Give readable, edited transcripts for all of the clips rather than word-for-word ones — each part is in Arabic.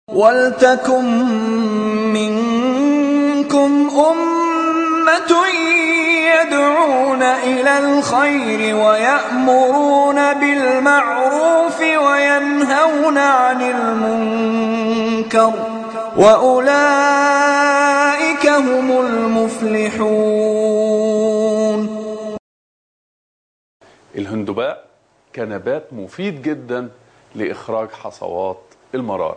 وَلْتَكُن مِّنكُمْ أُمَّةٌ يَدْعُونَ إِلَى الْخَيْرِ وَيَأْمُرُونَ بِالْمَعْرُوفِ وَيَنْهَوْنَ عَنِ الْمُنكَرِ وَأُولَئِكَ هُمُ الْمُفْلِحُونَ. الهندباء كنبات مفيد جدا لإخراج حصوات المرارة.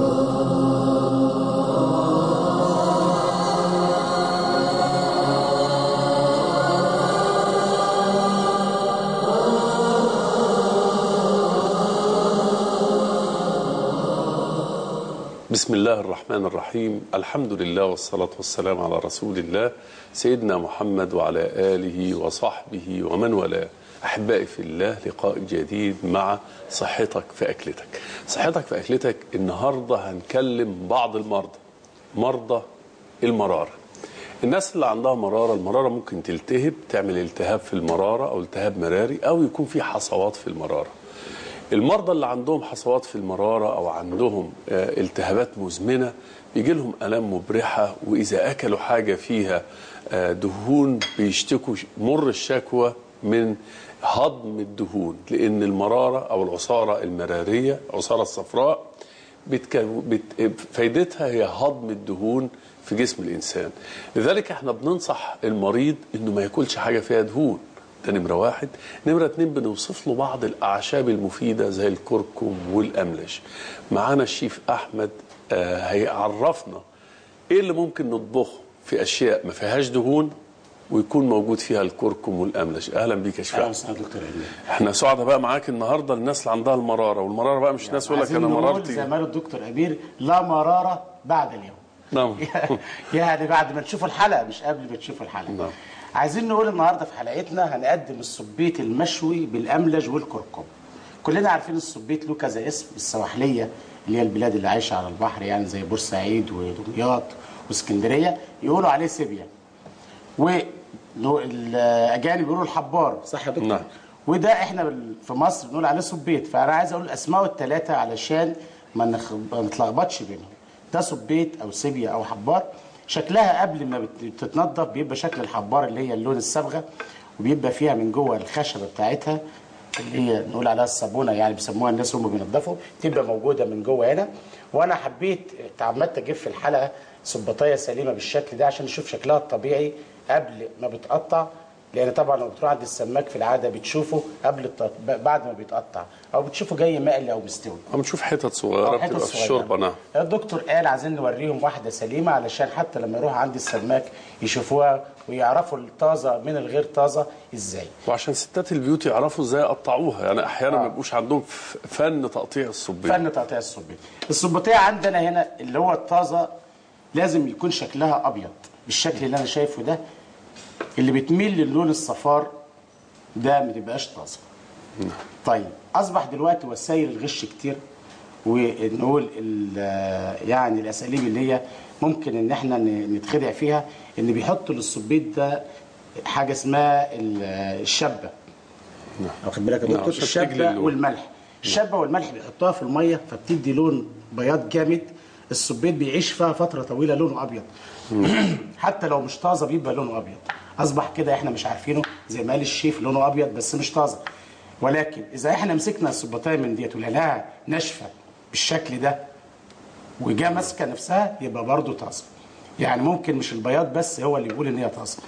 بسم الله الرحمن الرحيم. الحمد لله والصلاة والسلام على رسول الله سيدنا محمد وعلى آله وصحبه ومن والاه. أحبائي في الله، لقاء جديد مع صحتك في أكلتك. صحتك في أكلتك النهاردة هنكلم بعض مرضى المرارة. الناس اللي عندها مرارة، المرارة ممكن تلتهب، تعمل التهاب في المرارة أو التهاب مراري، أو يكون في حصوات في المرارة. المرضى اللي عندهم حصوات في المرارة أو عندهم التهابات مزمنة بيجي لهم آلام مبرحة، وإذا أكلوا حاجة فيها دهون بيشتكوا مر الشكوى من هضم الدهون، لأن المرارة أو العصارة المرارية، العصارة الصفراء، فايدتها هي هضم الدهون في جسم الإنسان. لذلك احنا بننصح المريض إنه ما ياكلش حاجة فيها دهون. ده نمرة واحد. نمرة اتنين، بنوصف له بعض الأعشاب المفيدة زي الكركم والأملج. معانا الشيف أحمد هيعرفنا إيه اللي ممكن نطبخه في أشياء ما فيهاش دهون ويكون موجود فيها الكركم والأملج. أهلا بيك يا شيف. اهلا وسهلا دكتور عبير. احنا سعداء بقى معاك النهارده. الناس اللي عندها المرارة، والمرارة بقى مش ناس يقول لك أنا مرارتي زي ما قال الدكتور عبير، لا مرارة بعد اليوم. نعم. يعني بعد ما تشوفوا الحلقة، مش قبل ما تشوفوا الحلقة. نعم. عايزين نقول النهارده في حلقتنا هنقدم السبيط المشوي بالأملج والكركم. كلنا عارفين السبيط له كذا اسم. السواحلية اللي هي البلاد اللي عايشة على البحر، يعني زي بورسعيد ودمياط واسكندرية، يقولوا عليه سيبيا. والأجانب بيقولوا الحبار، صح يا دكتور؟ نعم. وده احنا في مصر بنقول عليه سبيط. فأنا عايز أقول أسماء الثلاثة علشان ما نتلخبطش بينهم. ده سبيط أو سيبيا أو حبار. شكلها قبل ما بتتنضف بيبقى شكل الحبار اللي هي اللون الصبغه، وبيبقى فيها من جوه الخشبه بتاعتها اللي هي نقول عليها الصابونه، يعني بيسموها الناس هم بينضفوا، تبقى موجوده من جوه هنا. وانا حبيت تعمدت اجيب في الحلقه سباطيه سليمه بالشكل ده عشان نشوف شكلها الطبيعي قبل ما بتقطع، لان طبعا لو بتروح عند السماك في العاده بتشوفه بعد ما بيتقطع، او بتشوفه جاي مقلي او مستوي، عم نشوف حتت صغيره بتبقى في الشوربه. نعم. الدكتور قال عايزين نوريهم واحده سليمه علشان حتى لما يروح عند السماك يشوفوها ويعرفوا الطازه من الغير طازه ازاي، وعشان ستات البيوت يعرفوا ازاي يقطعوها. يعني احيانا ما يبقوش عندهم فن تقطيع السبيط. السبيطيه عندنا هنا اللي هو الطازه لازم يكون شكلها ابيض بالشكل اللي انا شايفه ده. اللي بتميل للون الصفار ده ما تبقاش طازه. طيب اصبح دلوقتي وسائل الغش كتير، ونقول يعني الاساليب اللي هي ممكن ان احنا نتخدع فيها، ان بيحطوا للسبيط ده حاجه اسمها الشبه. واخد بالك يا دكتور؟ الشبه والملح. الشبه والملح بيحطوها في الميه فبتدي لون بياض جامد. السبيط بيعيش فيها فتره طويله لونه ابيض. حتى لو مش طازه بيبقى لونه ابيض. اصبح كده احنا مش عارفينه، زي ما قال الشيف لونه ابيض بس مش طازه. ولكن اذا احنا مسكنا السباطيه من ديت ولقيناها ناشفه بالشكل ده وجا ماسكه نفسها، يبقى برضه طازه. يعني ممكن مش البياض بس هو اللي يقول ان هي طازه.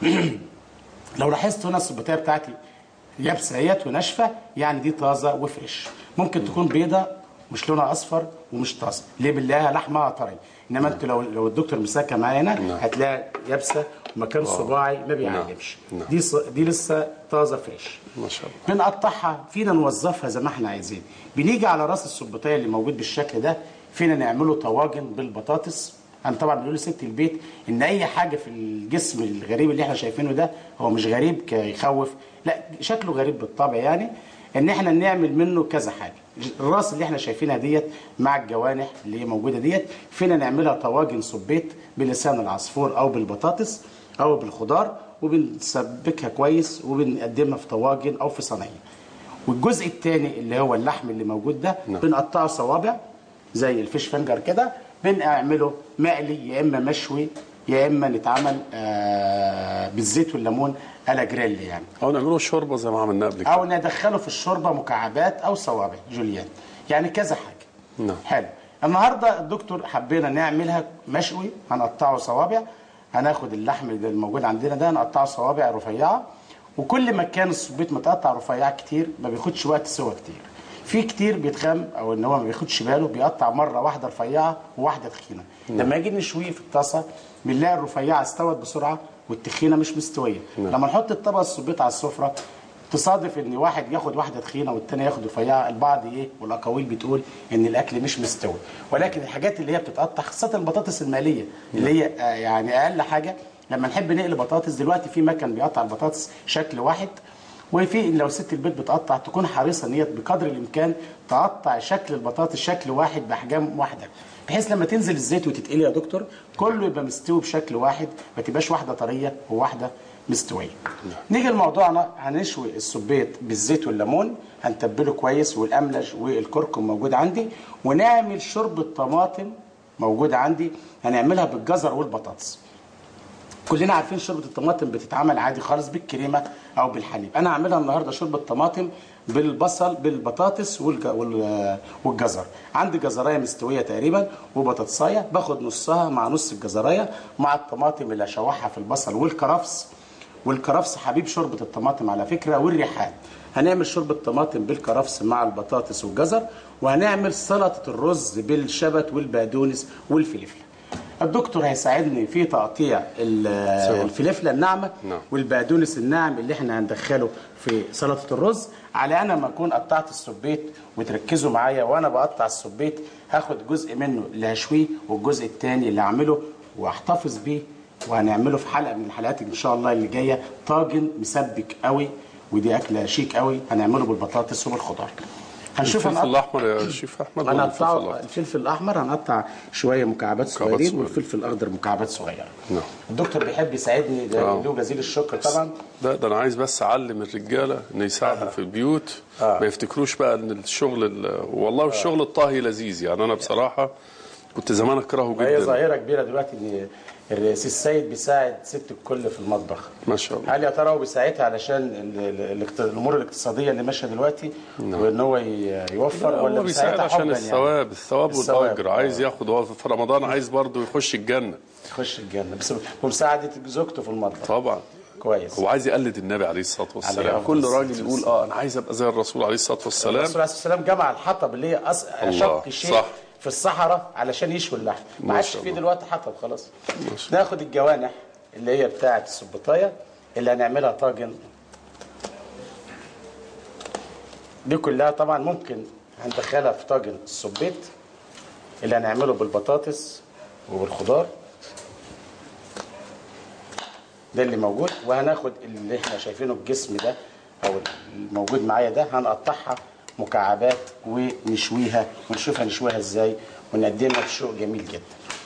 لو لاحظت هنا السباطيه بتاعتي يابسه اهيت وناشفه، يعني دي طازه وفريش. ممكن تكون بيضه مش لونها اصفر ومش طازه، ليه؟ بنلاقيها لحمها طري. انما انت لو الدكتور مسكها معايا هنا هتلاقي يابسه ومكان صباعي ما بيعلمش. دي لسه طازه فريش ما شاء الله. بنقطعها، فينا نوظفها زي ما احنا عايزين. بنيجي على راس السباطيه اللي موجود بالشكل ده، فينا نعمله طواجن بالبطاطس. انا طبعا بنقول لست البيت ان اي حاجه في الجسم الغريب اللي احنا شايفينه ده هو مش غريب كيخوف، لا شكله غريب بالطبع، يعني ان احنا نعمل منه كذا حاجه. الراس اللي احنا شايفينها ديت مع الجوانح اللي هي موجوده ديت، فينا نعملها طواجن سبيط بلسان العصفور او بالبطاطس او بالخضار، وبنسبكها كويس وبنقدمها في طواجن او في صينيه. والجزء الثاني اللي هو اللحم اللي موجود ده بنقطعه صوابع زي الفيش فنجر كده، بنعمله مقلي يا اما مشوي يا اما نتعمل بالزيت والليمون على جريل يعني، او نعمله شوربه زي ما عملنا قبل كده، او ندخله في الشوربه مكعبات او صوابع جوليان، يعني كذا حاجه. نعم. حلو. النهارده الدكتور حبينا نعملها مشوي، هنقطعه صوابع، هناخد اللحم اللي الموجود عندنا ده نقطعه صوابع رفيعه، وكل ما كان السبيط متقطع رفيع كتير ما بياخدش وقت سوا كتير. في كتير بيتخم او ان هو ما بياخدش باله بيقطع مره واحده رفيعه وواحده تخينه. لما يجي نشويه في الطاسه بنلاقي الرفيعه استوت بسرعه والتخينه مش مستويه. لما نحط الطبق السبيط على السفره تصادف ان واحد ياخد واحده تخينه والتاني ياخد رفيعه، البعض والاقاويل بتقول ان الاكل مش مستوي. ولكن الحاجات اللي هي بتتقطع خاصه البطاطس المقليه اللي هي يعني اقل حاجه، لما نحب نقلي بطاطس دلوقتي في مكن بيقطع البطاطس شكل واحد، وفي لو ست البيت بتقطع تكون حريصه ان هي بقدر الامكان تقطع شكل البطاطس شكل واحد باحجام واحده، بحيث لما تنزل الزيت وتتقلي يا دكتور كله يبقى مستوي بشكل واحد، ما تبقاش واحده طريه وواحده مستويه. نيجي لموضوعنا، هنشوي السبيط بالزيت والليمون، هنتبله كويس والاملج والكركم موجود عندي، ونعمل شوربه طماطم موجوده عندي هنعملها بالجزر والبطاطس. كلنا عارفين شوربه الطماطم بتتعمل عادي خالص بالكريمه او بالحليب، انا هعملها النهارده شوربه طماطم بالبصل بالبطاطس والجزر. عندي جزرايه مستويه تقريبا وبطاطسايه، باخد نصها مع نص الجزرايه مع الطماطم اللي اشوحها في البصل والكرفس حبيب شوربه الطماطم على فكره والريحان. هنعمل شوربه طماطم بالكرفس مع البطاطس والجزر، وهنعمل سلطه الرز بالشبت والبقدونس والفلفل. الدكتور هيساعدني في تقطيع الفلفله الناعمه والبقدونس الناعم اللي احنا هندخله في سلطه الرز، على انا ما اكون قطعت السبيط. وتركزوا معايا وانا بقطع السبيط، هاخد جزء منه اللي هشويه والجزء الثاني اللي هعمله واحتفظ بيه، وهنعمله في حلقه من الحلقات ان شاء الله اللي جايه طاجن مسبك قوي، ودي اكله شيك قوي هنعمله بالبطاطس وبالخضار. هنشوف الفلفل الاحمر يا شيف احمد، هنقطع الفلفل الاحمر، هنقطع شويه مكعبات صغيرين، والفلفل الاخضر مكعبات صغيره. نعم. الدكتور بيحب يساعدني، له جزيل الشكر طبعا. ده انا عايز بس اعلم الرجاله ان يساعدوا في البيوت، ما يفتكروش بقى ان الشغل والله الشغل الطاهي لذيذ، يعني انا بصراحه كنت زمان اكرهه جدا. هي ظاهره كبيره دلوقتي ان الرئيس السيد بيساعد ست الكل في المطبخ ما شاء الله. هل يا ترى هو بيساعدها علشان الامور الاقتصاديه اللي ماشيه دلوقتي وان هو يوفر، ولا بيساعد عشان الثواب والاجر؟ عايز ياخد في رمضان، عايز برضه يخش الجنه بس ومساعده زوجته في المطبخ طبعا كويس. هو عايز يقلد النبي عليه الصلاه والسلام. كل راجل يقول انا عايز ابقى زي الرسول عليه الصلاه والسلام. الرسول عليه الصلاه والسلام جمع الحطب اللي هي اشق شيء صح في الصحراء علشان يشوي اللحم، ما عادش فيه دلوقتي حطب خلاص. ناخد الجوانح اللي هي بتاعه السبيطايه اللي هنعملها طاجن، دي كلها طبعا ممكن هندخلها في طاجن السبيط اللي هنعمله بالبطاطس وبالخضار، ده اللي موجود. وهناخد اللي احنا شايفينه الجسم ده او الموجود معايا ده، هنقطعها مكعبات ونشويها، ونشوفها نشويها ازاي ونقدمها بشوق جميل جدا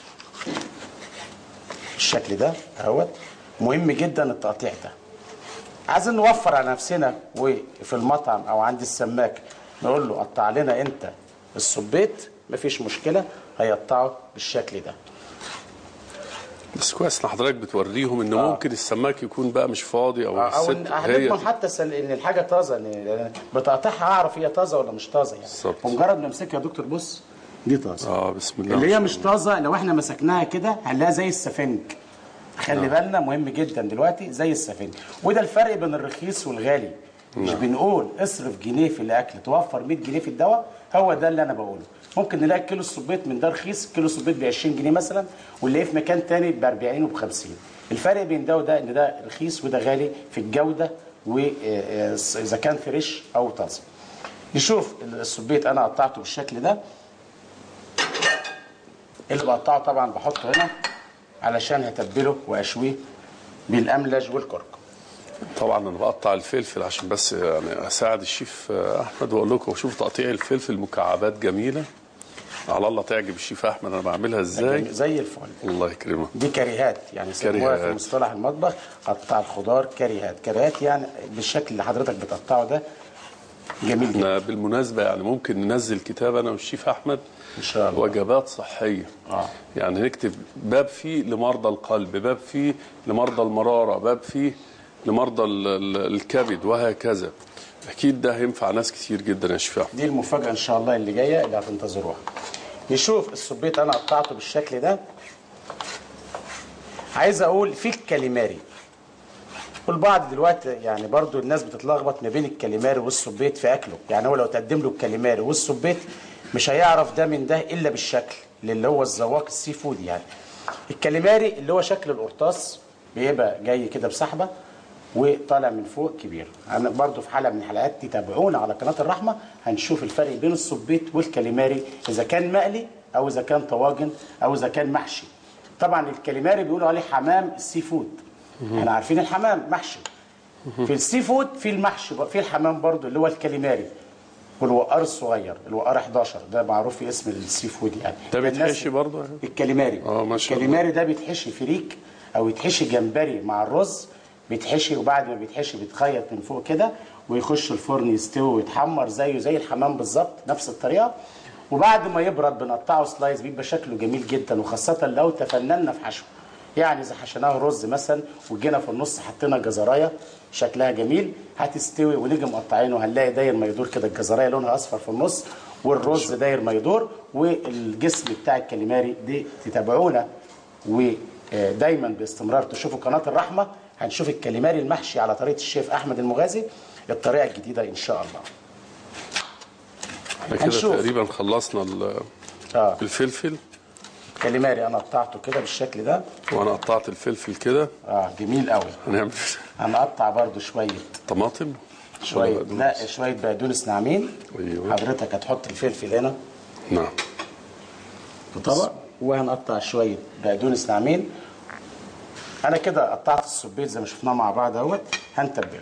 بالشكل ده اهوت. مهم جدا التقطيع ده، عايزين نوفر على نفسنا، وفي المطعم او عند السماك نقول له قطع لنا انت السبيط، مفيش مشكله هيقطعه بالشكل ده. بس كويس ان حضرتك بتوريهم ان ممكن السماك يكون بقى مش فاضي او الست هي حتى ان الحاجه طازه، ان بتقطعها اعرف هي طازه ولا مش طازه يعني. ومجرد ما امسكها يا دكتور بص دي طازه. بسم الله. اللي هي مش طازه لو احنا مسكناها كده هنلاقيها زي السفنج. خلي بالنا مهم جدا دلوقتي زي السفنج، وده الفرق بين الرخيص والغالي. مش بنقول اصرف جنيه في الاكل توفر 100 جنيه في الدواء، هو ده اللي انا بقوله. ممكن نلاقي كيلو السبيط من ده رخيص، كيلو السبيط ب 20 جنيه مثلا، واللي في مكان تاني ب 40 وب 50. الفرق بين ده وده ان ده رخيص وده غالي في الجوده، واذا كان فريش او طازه. نشوف السبيط انا قطعته بالشكل ده، اللي بقطعه طبعا بحطه هنا علشان هتبله واشويه بالاملج والكركم. طبعا انا بقطع الفلفل عشان بس يعني اساعد الشيف احمد واقول لكم شوف تقطيع الفلفل مكعبات جميله، على الله تعجب الشيف احمد انا بعملها ازاي زي الفل. الله يكرمك. دي كاريهات يعني سموها في مصطلح المطبخ، قطع الخضار كاريهات. كاريهات يعني بالشكل اللي حضرتك بتقطعه ده جميل جدا. احنا بالمناسبه يعني ممكن ننزل كتاب انا والشيف احمد ان شاء الله، وجبات صحيه. يعني نكتب باب فيه لمرضى القلب، باب فيه لمرضى المراره، باب فيه لمرضى الكبد، وهكذا. اكيد ده هينفع ناس كتير جدا يا شيف احمد. دي المفاجاه ان شاء الله اللي جايه اللي هتنتظروها. نشوف السبيط انا قطعته بالشكل ده. عايز اقول في الكاليماري، والبعض دلوقتي يعني برضو الناس بتتلخبط ما بين الكاليماري والسبيط في اكله. يعني هو لو تقدم له الكاليماري والسبيط مش هيعرف ده من ده الا بالشكل اللي هو الذواق السي فود. يعني الكاليماري اللي هو شكل القرطاس بيبقى جاي كده بسحبه وطالع من فوق كبير. انا برضو في حلقه من الحلقات تتابعونا على قناه الرحمه هنشوف الفرق بين السبيط والكاليماري، اذا كان مقلي او اذا كان طواجن او اذا كان محشي. طبعا الكاليماري بيقولوا عليه حمام السي فود، احنا عارفين الحمام محشي. في السي فود في المحشي في الحمام برضو اللي هو الكاليماري، والوقار الصغير الوقار 11 ده معروف في اسم السي فود. يعني ده بيتحشي برضو الكاليماري. ما شاء الله. الكاليماري ده بيتحشي فريك او يتحشي جمبري مع الرز، بيتحشي وبعد ما بيتحشي بيتخيط من فوق كده ويخش الفرن يستوي ويتحمر زيه زي الحمام بالظبط نفس الطريقه. وبعد ما يبرد بنقطعه سلايز بيبقى شكله جميل جدا، وخاصه لو تفننا في حشوه. يعني اذا حشيناه رز مثلا وجينا في النص حطينا جزرايه شكلها جميل هتستوي ونيجي مقطعينه هنلاقي داير ما يدور كده، الجزرايه لونها اصفر في النص والرز داير ما يدور. والجسم بتاع الكاليماري دي تتابعونا ودايما باستمرار تشوفوا قناه الرحمه. هنشوف الكاليماري المحشي على طريقه الشيف احمد المغازي، الطريقه الجديده ان شاء الله. احنا كده تقريبا خلصنا الفلفل. الكاليماري انا قطعته كده بالشكل ده، وانا قطعت الفلفل كده. جميل قوي. هنقطع برده شويه طماطم، شويه بقدونس ناعمين. أيوة. حضرتك هتحط الفلفل هنا نعم في طبق، وهنقطع شويه بقدونس ناعمين. انا كده قطعت السبيط زي ما شفناه مع بعض اهوت. هنتبله.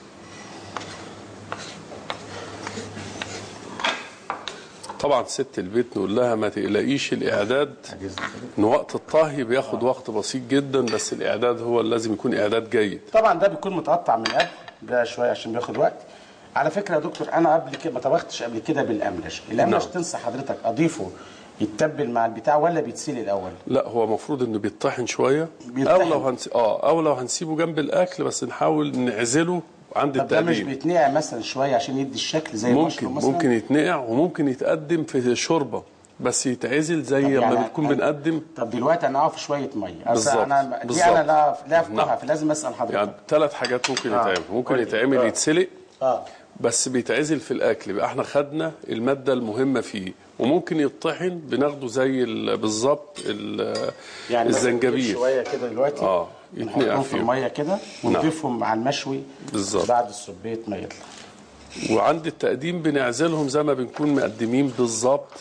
طبعا ست البيت نقول لها ما تقلقيش الاعداد، ان وقت الطهي بياخد وقت بسيط جدا، بس الاعداد هو اللي لازم يكون اعداد جيد. طبعا ده بيكون متقطع من قبل ده شويه عشان بياخد وقت. على فكره يا دكتور انا قبل كده ما طبختش قبل كده بالاملش. الاملش تنصح حضرتك اضيفه يتبل مع البتاع ولا بيتسلق الاول؟ لا هو المفروض انه بيتطحن شويه، او لو هنسيبه جنب الاكل بس نحاول نعزله عند التقديم. ده مش بيتنقع مثلا شويه عشان يدي الشكل زي المشروم مثلا؟ ممكن يتنقع وممكن يتقدم في شوربه، بس يتعزل زي ما يعني بتكون بنقدم. طب دلوقتي انا اقف شويه ميه بالظبط. انا لا افقهها، فلازم اسال حضرتك. يعني 3 حاجات ممكن يتعمل. ممكن يتعمل يتسلق بس بيتعزل في الاكل، يبقى احنا خدنا الماده المهمه فيه. وممكن يطحن بناخده زي بالظبط يعني الزنجبيل شويه كده دلوقتي يتنقع في الميه كده ونضيفهم مع المشوي بالظبط بعد السبيط ما يطلع. وعند التقديم بنعزلهم زي ما بنكون مقدمين بالظبط.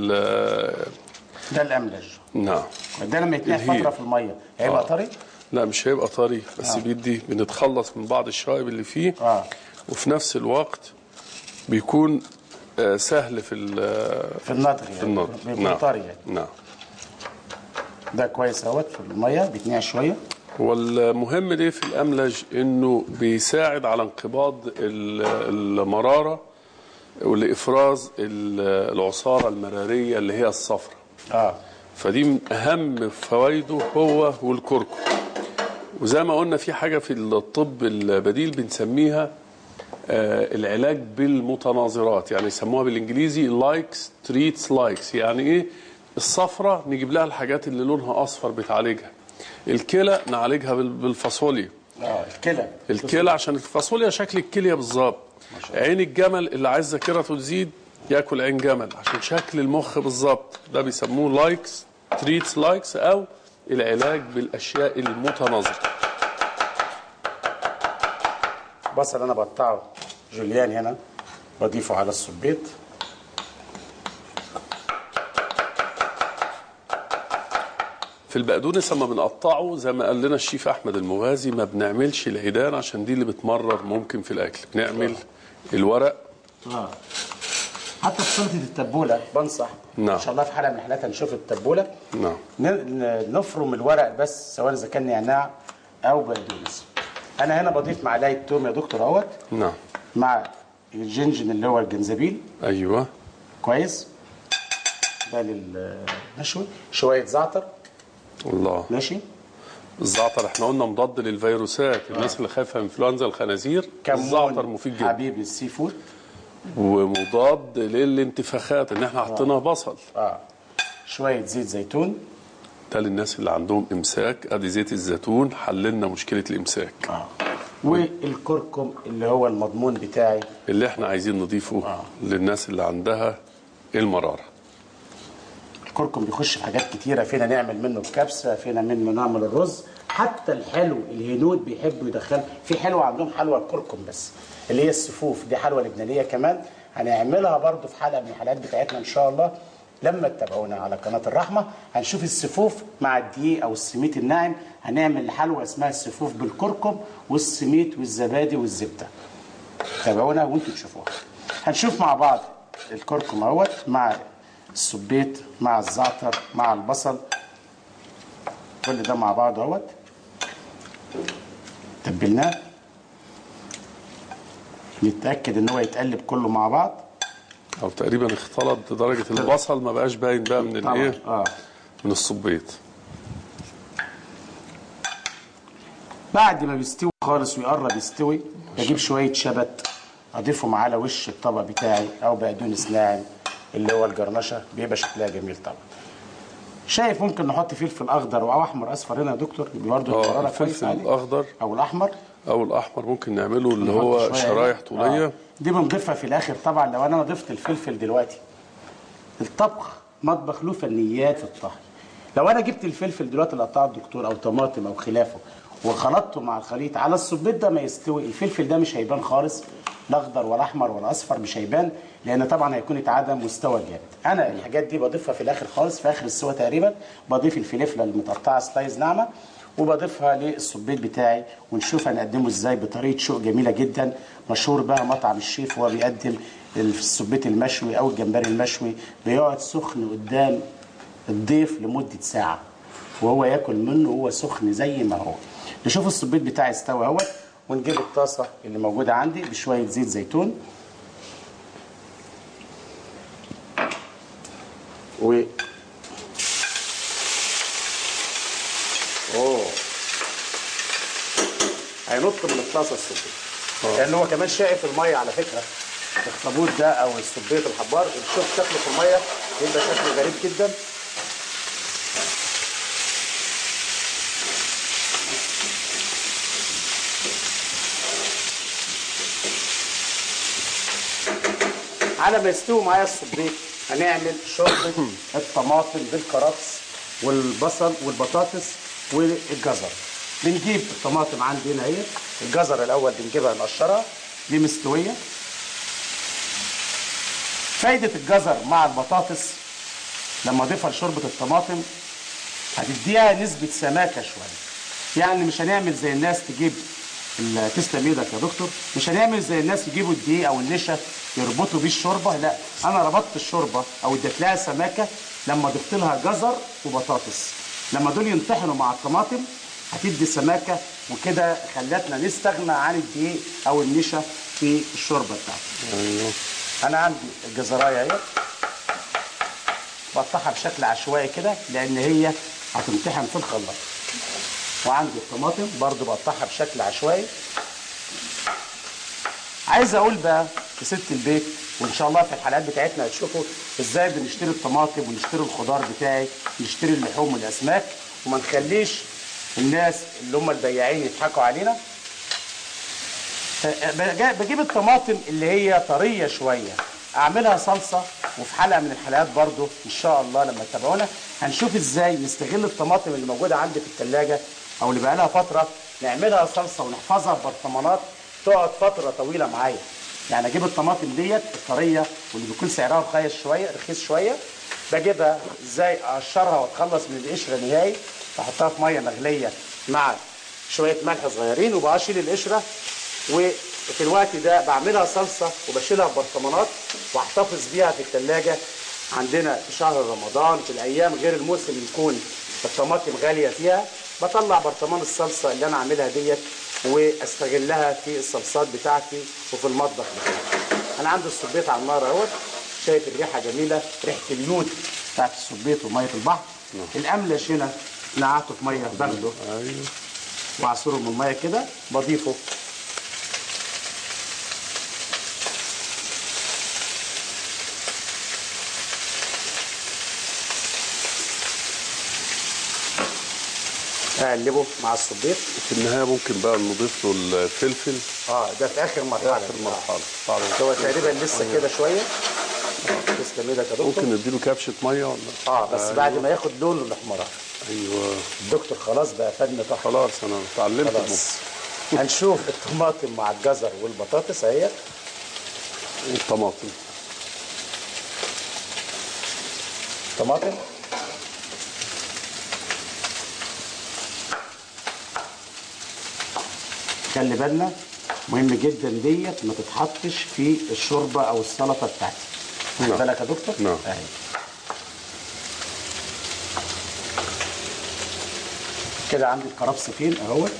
ده الاملج. نعم. ده لما يتنقع فتره في الميه هيبقى طري؟ لا مش هيبقى طري، بس بيدي بنتخلص من بعض الشوائب اللي فيه. وفي نفس الوقت بيكون سهل في النضغ. في النضغ. بيكون طري يعني. نعم. ده كويس اهوت في الميه بيتنقع شويه. والمهم ليه في الاملج انه بيساعد على انقباض المراره ولافراز العصاره المراريه اللي هي الصفرة. فدي من اهم فوائده هو والكركم. وزي ما قلنا في حاجه في الطب البديل بنسميها العلاج بالمتناظرات، يعني يسموها بالانجليزي لايكس تريتس لايكس. يعني ايه؟ الصفرة نجيب لها الحاجات اللي لونها اصفر بتعالجها. الكلى نعالجها بالفاصوليا. الكلى عشان الفاصوليا شكل الكليه بالظبط. عين الجمل اللي عايز ذاكرته تزيد ياكل عين جمل عشان شكل المخ بالظبط. ده بيسموه لايكس تريتس لايكس او العلاج بالاشياء المتناظره. بصل انا بقطعه جوليان هنا بضيفه على السبيط. في البقدونس لما بنقطعه زي ما قال لنا الشيف احمد المغازي ما بنعملش العيدان عشان دي اللي بتمرر ممكن في الاكل. بنعمل الورق. حتى في سلطه التبوله بنصح. نعم. ان شاء الله في حلقه من الحلقات هنشوف التبوله. نعم. نفرم الورق بس سواء اذا كان نعناع او بقدونس. انا هنا بضيف معلقه توم يا دكتور اهوت. نعم. مع الجنجن اللي هو الجنزبيل. ايوه كويس. ده للمشوي. شويه زعتر. الله. ماشي. الزعتر احنا قلنا مضاد للفيروسات، الناس اللي خايفه من انفلونزا الخنازير الزعتر مفيد جدا. حبيب السي فود. ومضاد للانتفاخات ان احنا حطينا بصل. شويه زيت زيتون. ده للناس اللي عندهم امساك، ادي زيت الزيتون حللنا مشكله الامساك. والكركم اللي هو المضمون بتاعي اللي احنا عايزين نضيفه للناس اللي عندها المراره. الكركم بيخش في حاجات كتيره، فينا نعمل منه الكبسه، فينا منه نعمل الرز، حتى الحلو الهنود بيحبوا يدخلوا في حلوه عندهم، حلوه الكركم بس اللي هي السفوف، دي حلوه لبنانيه كمان هنعملها برضو في حلقه من الحلقات بتاعتنا ان شاء الله. لما تتابعونا على قناه الرحمه هنشوف السفوف مع الدقيق او السميد الناعم، هنعمل حلوه اسمها السفوف بالكركم والسميد والزبادي والزبده. تابعونا وانتم تشوفوها. هنشوف مع بعض الكركم اهوت مع السبيت مع الزعتر مع البصل، كل ده مع بعض اهوت تبلناه، نتاكد ان هو يتقلب كله مع بعض او تقريبا اختلط لدرجه البصل ما بقاش باين بقى من الايه من الصبيط. بعد ما بيستوي خالص ويقرب يستوي بجيب شويه شبت اضيفهم على وش الطبق بتاعي او بقدونس ناعم اللي هو الجرنشه، بيبقى شكلها جميل طبعا. شايف ممكن نحط فلفل اخضر او احمر اصفر هنا يا دكتور برضه الحراره كويس عليه. الفلفل الاخضر او الاحمر. او الاحمر ممكن نعمله اللي هو شرايح طوليه. دي بنضيفها في الاخر طبعا. لو انا ضفت الفلفل دلوقتي، الطبخ مطبخ له فنيات في الطهي. لو انا جبت الفلفل دلوقتي اللي قطعه الدكتور او طماطم او خلافه وخلطته مع الخليط على السبيط ده ما يستوي، الفلفل ده مش هيبان خالص، لا اخضر ولا احمر ولا اصفر مش هيبان، لان طبعا هيكون اتعدم مستوى جامد. انا الحاجات دي بضيفها في الاخر خالص، في اخر السوا تقريبا بضيف الفلفله المتقطعه سلايز ناعمه وبضيفها للسبيط بتاعي، ونشوف هنقدمه ازاي بطريقه شوق جميله جدا. مشهور بقى مطعم الشيف وهو بيقدم السبيط المشوي او الجمبري المشوي، بيقعد سخن قدام الضيف لمده ساعه وهو ياكل منه وهو سخن زي ما هو. نشوف السبيط بتاعي استوى اهوت، ونجيب الطاسه اللي موجوده عندي بشويه زيت زيتون هينط من الطاسه السبيط لان هو كمان شايف الميه على فكره. الخبوط ده او السبيط الحبار شوف شكله في الميه يبقى شكله غريب جدا. على ما يستوي معايا السبيط هنعمل شوربه الطماطم بالكرفس والبصل والبطاطس والجزر. بنجيب الطماطم عندي هنا اهي، الجزر الاول بنجيبها نقشرها دي مستويه. فايده الجزر مع البطاطس لما اضيفها لشوربه الطماطم هتديها نسبه سماكه شويه. يعني مش هنعمل زي الناس تجيب تسلم ايدك يا دكتور، مش هنعمل زي الناس يجيبوا الدقيق او النشا يربطوا بيه الشوربه، لا انا ربطت الشوربه او اديت لها سماكه لما ضفت لها جزر وبطاطس. لما دول ينطحنوا مع الطماطم هتدي سماكه، وكده خلتنا نستغنى عن الدقيق او النشا في الشوربه بتاعتي. ايوه. انا عندي الجزرايه اهي بقطعها بشكل عشوائي كده لان هي هتمتحن في الخلاط. وعندي الطماطم برضو بقطعها بشكل عشوائي. عايز اقول بقى لست البيت، وان شاء الله في الحلقات بتاعتنا هتشوفوا ازاي بنشتري الطماطم ونشتري الخضار بتاعي، نشتري اللحوم والاسماك، وما نخليش الناس اللي هم البياعين يضحكوا علينا. بجيب الطماطم اللي هي طريه شويه اعملها صلصه، وفي حلقه من الحلقات برضو ان شاء الله لما تتابعونا هنشوف ازاي نستغل الطماطم اللي موجوده عندي في الثلاجه او اللي بقى لها فتره نعملها صلصه ونحفظها في برطمانات تقعد فتره طويله معايا. يعني اجيب الطماطم ديت الطريه واللي بيكون سعرها رخيص شويه، بجيبها ازاي اقشرها واتخلص من القشره نهائي، بحطها في ميه مغليه مع شويه ملح صغيرين وبشيل القشره، وفي الوقت ده بعملها صلصه وبشيلها في برطمانات واحتفظ بيها في الثلاجه. عندنا في شهر رمضان في الايام غير الموسم يكون الطماطم غاليه فيها، بطلع برطمان الصلصه اللي انا عاملها ديت واستغلها في الصلصات بتاعتي وفي المطبخ بتاعي. انا عندي السبيط على النار اهوت، شايف الريحه جميله، ريحه اليود بتاعت السبيط وميه البحر. الاملش هنا نقعته في ميه باخده ايوه واعصره من الميه كده، بضيفه اقلبه مع السبيط. في النهايه ممكن بقى نضيف له الفلفل. ده في اخر مرحله. اخر مرحله بعد هو تقريبا لسه كده شويه. تسلم ايدك يا دكتور. ممكن نديله كبشه ميه ولا؟ بس أيوة. بعد ما ياخد لون الاحمرار. ايوه الدكتور خلاص بقى فن تحفه. خلاص انا اتعلمت خلاص. هنشوف الطماطم مع الجزر والبطاطس اهي. الطماطم طماطم خلي بالنا، مهم جدا ديت ما تتحطش في الشوربه او السلطه بتاعتي. خلي بالك يا دكتور. نعم. اهي كده عندي الكرفس فين اهوت.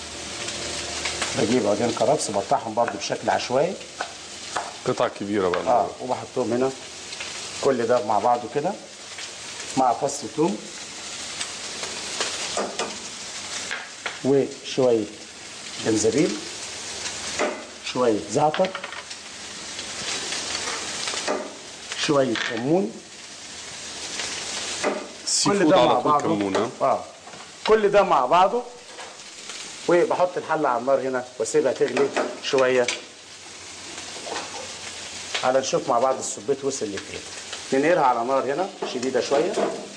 بجيب عودين كرفس بقطعهم برضو بشكل عشوائي. قطع كبيره بقى. وبحطهم هنا كل ده مع بعضه كده مع فص ثوم وشويه جنزبيل، شويه زعتر، شويه كمون. كل ده مع بعضه. كمون كل ده مع بعضه. وبحط الحله على النار هنا واسيبها تغلي شويه على نشوف مع بعض السبيط وصل لفين. ننقلها على نار هنا شديده شويه.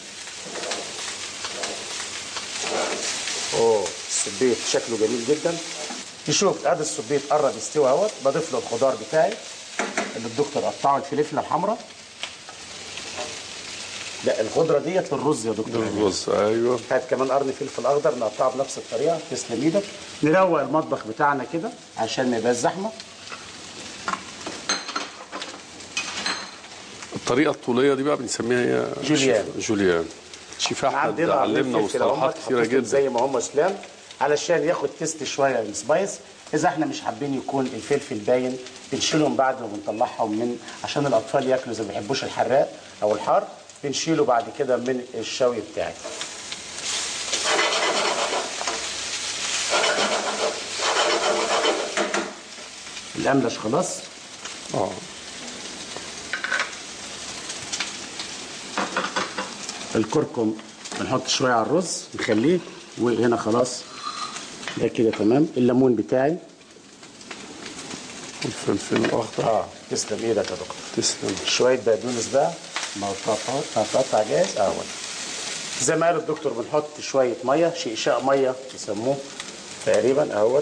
السبيط شكله جميل جدا. نشوف ادي السبيط قرب يستوي اهوت. بضيف له الخضار بتاعي اللي الدكتور قطعه، الفلفله الحمراء. لا الخضره ديت للرز يا دكتور. للرز ايوه. هات كمان قرن فلفل اخضر نقطعه بنفس الطريقه. تسلم ايدك. نروق المطبخ بتاعنا كده عشان ما يبقاش زحمه. الطريقه الطوليه دي بقى بنسميها هي جوليان. شيف احمد علمنا مصطلحات كثيره جدا زي ما هم اسلام علشان ياخد تيست شويه السبايس. اذا احنا مش حابين يكون الفلفل باين بنشيلهم بعد ما بنطلعهم من عشان الاطفال ياكلوا زي ما بيحبوش الحراق او الحار. بنشيله بعد كده من الشوي بتاعي. الاملش خلاص. الكركم بنحط شويه على الرز نخليه. وهنا خلاص ده كده تمام. الليمون بتاعي والفلفل الاخضر. تسلم ايدك يا دكتور. تسلم. شويه بقدونس بقى مقطع جاهز زي ما قال الدكتور. بنحط شويه ميه، شقشاق ميه يسموه تقريبا اهوت.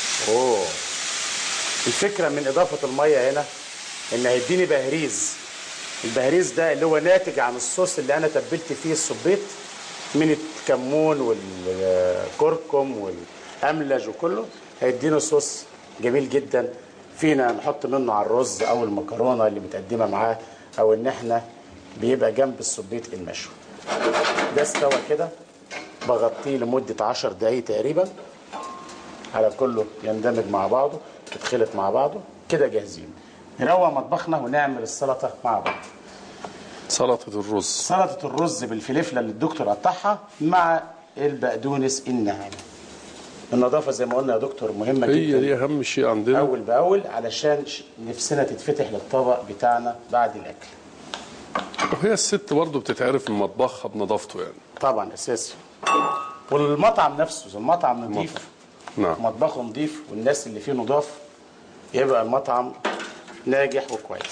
الفكره من اضافه الميه هنا ان هيديني بهريز. البهريز ده اللي هو ناتج عن الصوص اللي انا تبلت فيه السبيط من الكمون والكركم والاملج وكله. هيدينا صوص جميل جدا. فينا نحط منه على الرز او المكرونه اللي متقدمه معاه، او ان احنا بيبقى جنب السبيط المشوي. ده استوى كده. بغطيه لمده 10 دقايق تقريبا على كله يندمج مع بعضه يتخلط مع بعضه كده جاهزين. نروق مطبخنا ونعمل السلطه مع بعض. سلطه الرز. سلطه الرز بالفلفله اللي الدكتور قطعها مع البقدونس الناعم. النظافه زي ما قلنا يا دكتور مهمه جدا. هي دي اهم شيء عندنا. اول باول علشان نفسنا تتفتح للطبق بتاعنا بعد الاكل. وهي الست برضه بتتعرف من مطبخها بنظافته يعني. طبعا اساسي. والمطعم نفسه المطعم نظيف. نعم. مطبخه نظيف والناس اللي فيه نضاف يبقى المطعم ناجح وكويس.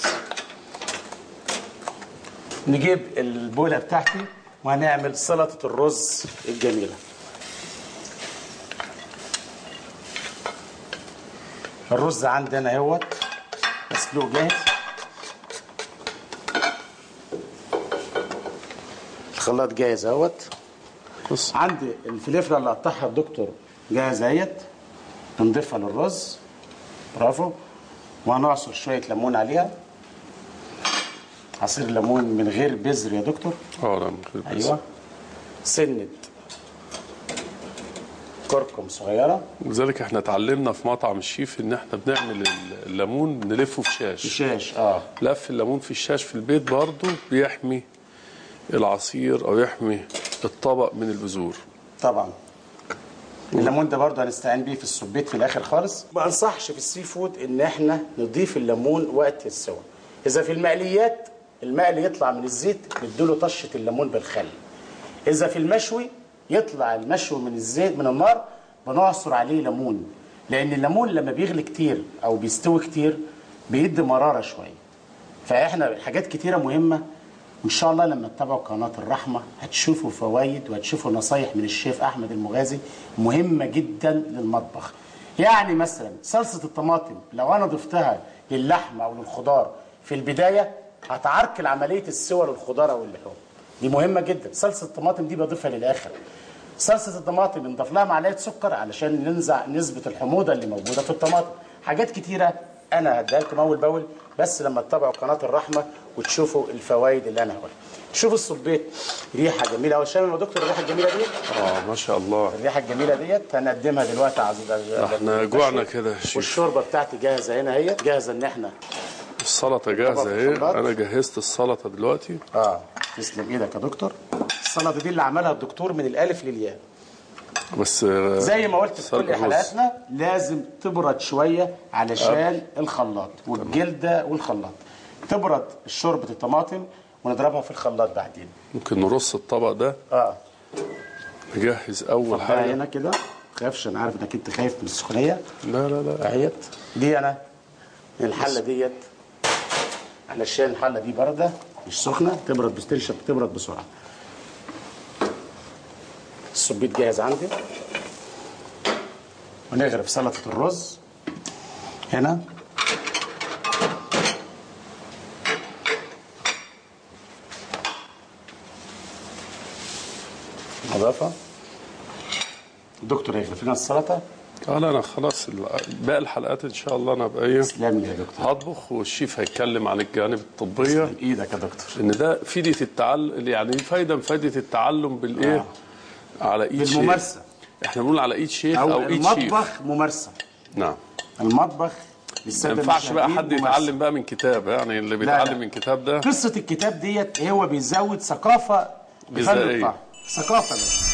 نجيب البوله بتاعتي وهنعمل سلطه الرز الجميله. الرز عندنا اهوت مسلوق جاهز. الخلاط جاهز اهوت. عندي الفلفله اللي قطعها الدكتور جاهزه اهيت. نضيفها للرز. برافو. وهنعصر شويه ليمون عليها. عصير ليمون من غير بذر يا دكتور. لا من غير بذر. ايوه. سنه كركم صغيره. ولذلك احنا اتعلمنا في مطعم الشيف ان احنا بنعمل الليمون نلفه في شاش. شاش لف الليمون في الشاش في البيت برضه بيحمي العصير او يحمي الطبق من البذور. طبعا الليمون ده برضه هنستعين بيه في السبيت في الاخر خالص. ما انصحش في السي فود ان احنا نضيف الليمون وقت السوى. اذا في المقليات المقلي يطلع من الزيت نديله طشه الليمون بالخل. اذا في المشوي يطلع المشوي من الزيت من النار بنعصر عليه ليمون، لان الليمون لما بيغلي كتير او بيستوي كتير بيدي مراره شويه. فاحنا حاجات كتيره مهمه، وان شاء الله لما تتابعوا قناه الرحمه هتشوفوا فوائد وهتشوفوا نصايح من الشيف احمد المغازي مهمه جدا للمطبخ. يعني مثلا صلصه الطماطم لو انا ضفتها للحمه او للخضار في البدايه هتعرقل عمليه السوى للخضار او اللحوم. دي مهمه جدا. صلصه الطماطم دي بضيفها للاخر. صلصه الطماطم نضيف لها معلقه سكر علشان ننزع نسبه الحموضه اللي موجوده في الطماطم. حاجات كتيره انا هديها لكم اول باول، بس لما تتابعوا قناه الرحمه وتشوفوا الفوائد اللي انا هقولها. شوفوا الصبيت ريحه جميله اهو. شامم يا دكتور الريحه الجميله ديت؟ ما شاء الله. الريحه الجميله ديت هنقدمها دلوقتي احنا جوعنا كده يا شيخ. والشوربه بتاعتي جاهزه هنا، هي جاهزه ان احنا السلطه جاهزه اهي. انا جهزت السلطه دلوقتي. تسلم ايدك يا دكتور. السلطه دي اللي عملها الدكتور من الالف للياء. بس زي ما قلت في كل حلقاتنا لازم تبرد شويه علشان الخلاط والجلده والخلاط. تبرد شوربه الطماطم ونضربها في الخلاط بعدين. ممكن نرص الطبق ده. نجهز اول حاجه هنا كده. ما تخافش، انا عارف انك انت خايف من السخونيه. لا لا لا. اهيت دي انا الحله ديت علشان الحله دي بارده مش سخنه، تبرد بتنشف تبرد بسرعه. السبيت جاهز عندي. ونغرف سلطه الرز هنا. نظافه. الدكتور هيغرف لنا السلطه. لا انا خلاص باقي الحلقات ان شاء الله انا ابقى ايه. تسلم لي يا دكتور. هطبخ والشيف هيتكلم عن الجانب الطبيه. تسلم ايدك يا دكتور. ان ده فائده التعلم، يعني فايده من فائده التعلم بالايه؟ على ايد شيف. بالممارسه. احنا بنقول على ايد شيف او ايد شيف. المطبخ ممارسه. نعم. المطبخ ما ينفعش بقى حد يتعلم بقى من كتاب، يعني اللي بيتعلم من كتاب ده. قصه الكتاب ديت هو بيزود ثقافه بفن الطعم. ثقافه بس.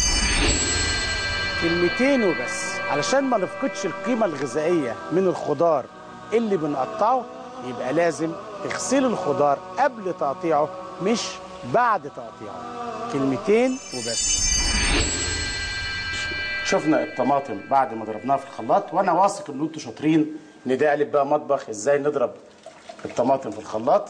كلمتين وبس علشان ما نفقدش القيمه الغذائيه من الخضار اللي بنقطعه. يبقى لازم تغسلوا الخضار قبل تقطيعه مش بعد تقطيعه. كلمتين وبس. شفنا الطماطم بعد ما ضربناها في الخلاط، وانا واثق ان انتوا شاطرين ان ده قالب بقى مطبخ ازاي نضرب الطماطم في الخلاط.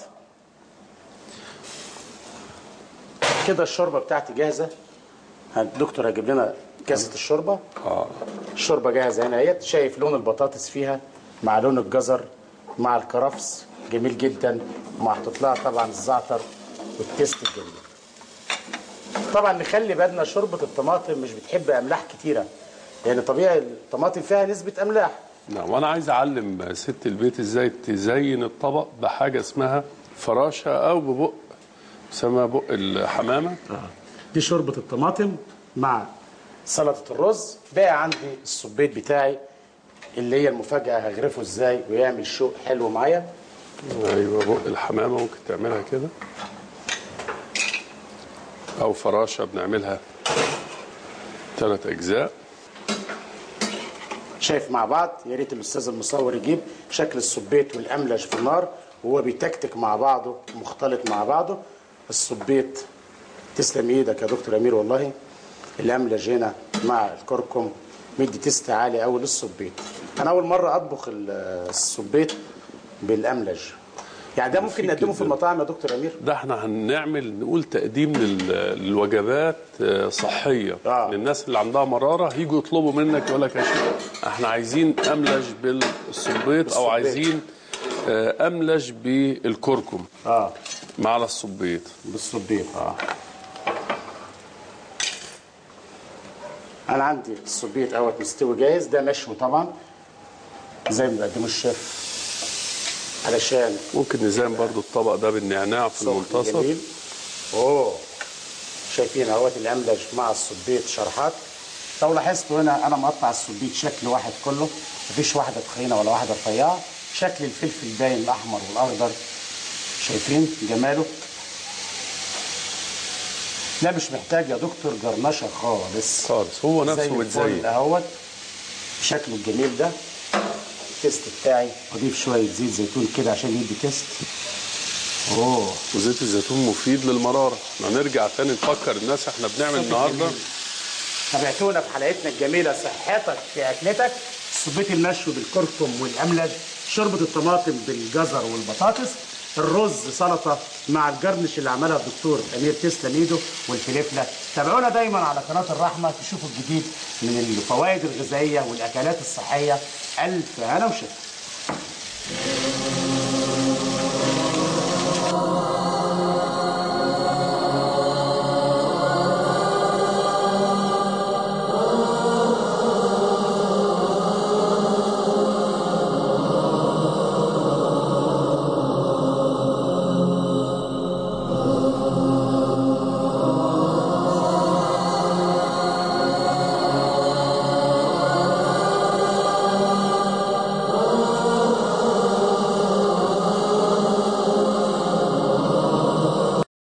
كده الشوربه بتاعتي جاهزه. الدكتور هيجيب لنا كاسه الشوربه. الشوربه جاهزه هنا اهيت. شايف لون البطاطس فيها مع لون الجزر مع الكرفس جميل جدا، ومحطوط لها طبعا الزعتر والتيست الجميل. طبعا نخلي بالنا شوربه الطماطم مش بتحب املاح كتيره، لان طبيعي الطماطم فيها نسبه املاح. نعم. وانا عايز اعلم ست البيت ازاي تزين الطبق بحاجه اسمها فراشه او ببق اسمها بق الحمامه. دي شوربه الطماطم مع سلطه الرز. بقى عندي السبيت بتاعي اللي هي المفاجاه هغرفه ازاي ويعمل شوق حلو معايا. ايوه بق الحمامه ممكن تعملها كده، او فراشه بنعملها 3 أجزاء. شايف مع بعض. يا ريت الاستاذ المصور يجيب شكل السبيت والاملج في النار وهو بيتكتك مع بعضه مختلط مع بعضه. السبيت تسلم ايدك يا دكتور امير والله. الاملج هنا مع الكركم مدي تيست عالي قوي للسبيت. انا اول مره اطبخ السبيت بالاملج. يعني ده ممكن نقدمه في المطاعم يا دكتور امير؟ ده احنا هنعمل نقول تقديم للوجبات صحيه للناس اللي عندها مراره. هيجوا يطلبوا منك يقول لك يا شيخ احنا عايزين املج بالسبيط او عايزين املج بالكركم مع السبيط. بالسبيط انا عندي السبيط اهوت مستوي جاهز. ده مشوي طبعا زي ما بيقدموا الشيف. علشان ممكن نزين برضو الطبق ده بالنعناع في المنتصف. جميل. شايفين اهوت الاملج مع السبيط شرحات. لو لاحظتوا هنا انا مقطع السبيت شكل واحد كله، مفيش واحده تخينه ولا واحده رفيعه. شكل الفلفل باين الاحمر والاخضر، شايفين جماله؟ لا مش محتاج يا دكتور جرنشه خالص خالص، هو نفسه متزين اهوت شكله الجميل ده. التيست بتاعي اضيف شويه زيت زيتون كده عشان يدي تيست. وزيت الزيتون مفيد للمراره. نرجع تاني نفكر الناس احنا بنعمل النهارده. تابعتونا في حلقتنا الجميله صحتك في اكلتك. السبيت المشوي بالكركم والاملج، شوربه الطماطم بالجزر والبطاطس، الرز سلطه مع الجرنش اللي عملها الدكتور امير تسلم ايده، والفلفله. تابعونا دايما على قناه الرحمه تشوفوا الجديد من الفوائد الغذائيه والاكلات الصحيه. الف هنا وشفا.